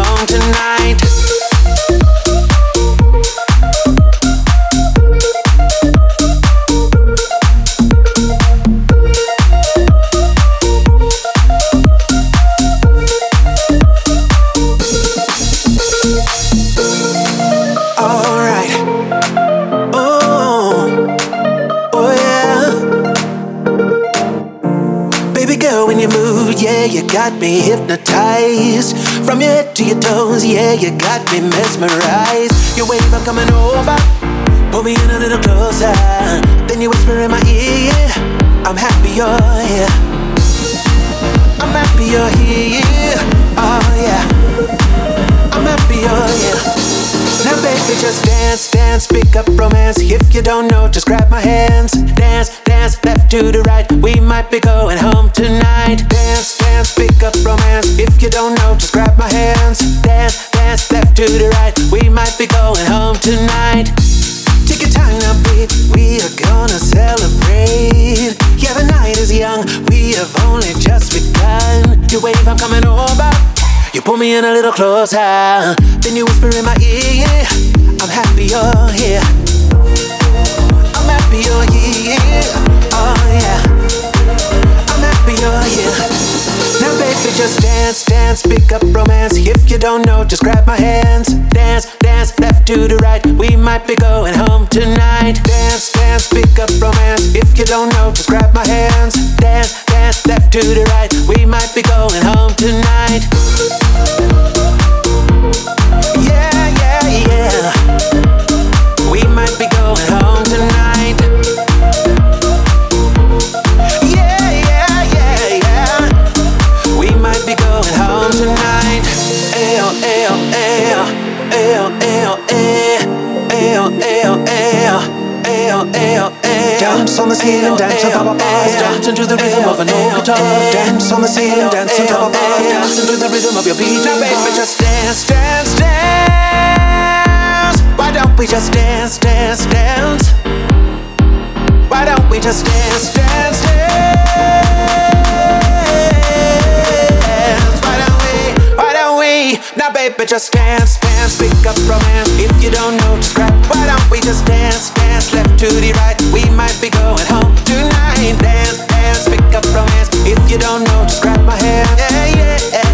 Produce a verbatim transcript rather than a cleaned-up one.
home tonight. Yeah, you got me hypnotized. From your head to your toes, yeah, you got me mesmerized. Your wave, I'm coming over. Pull me in a little closer. Then you whisper in my ear, yeah, I'm happy you're here. I'm happy you're here. Oh yeah, I'm happy you're here. Now baby, just dance, dance, pick up romance. If you don't know, just grab my hands. Dance, dance, left to the right. We might be going home tonight. Dance, dance, pick up romance. If you don't know, just grab my hands. Dance, dance, left to the right. We might be going home tonight. Take your time now, babe. We are gonna celebrate. Yeah, the night is young. We have only just begun. You wave, I'm coming over. You pull me in a little closer. Then you whisper in my ear, yeah, I'm happy you're here. I'm happy you're here. Oh yeah, I'm happy you're here. Now baby, just dance, dance, pick up romance. If you don't know, just grab my hands. Dance, dance, left to the right. We might be going home tonight. Dance, dance, pick up romance. If you don't know, just grab my hands. Dance, dance, left to the right. We might be going home tonight. Yeah, yeah, yeah. We might be going home tonight. Yeah, yeah, yeah, yeah. We might be going home tonight. Ayo, ayo, ayo. Ayo, ayo, ayo. Ayo, ayo, ayo. Ayo, ayo, ayo. Dance on the ceiling, dance on top of bars. Dance into the rhythm of an old guitar. Dance on the ceiling, dance on top of bars. Dance into the rhythm of your beat. Now baby, just dance, dance, dance. Why don't we just dance, dance, dance? Why don't we just dance, dance, dance? Why don't we, why don't we? Now baby, just dance, dance, pick up romance. If you don't know, just grab. Why don't we just dance, dance, left to the right? We might be going home tonight. Dance, dance, pick up romance. If you don't know, just grab my hand. Yeah, yeah, yeah.